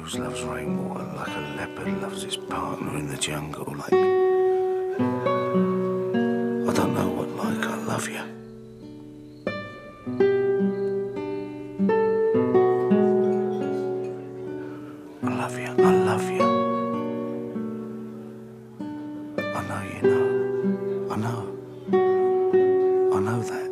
rose loves rainwater like a leopard loves its partner in the jungle. Like, I don't know what like I love you. I love you, I love you. I know you know. I know that.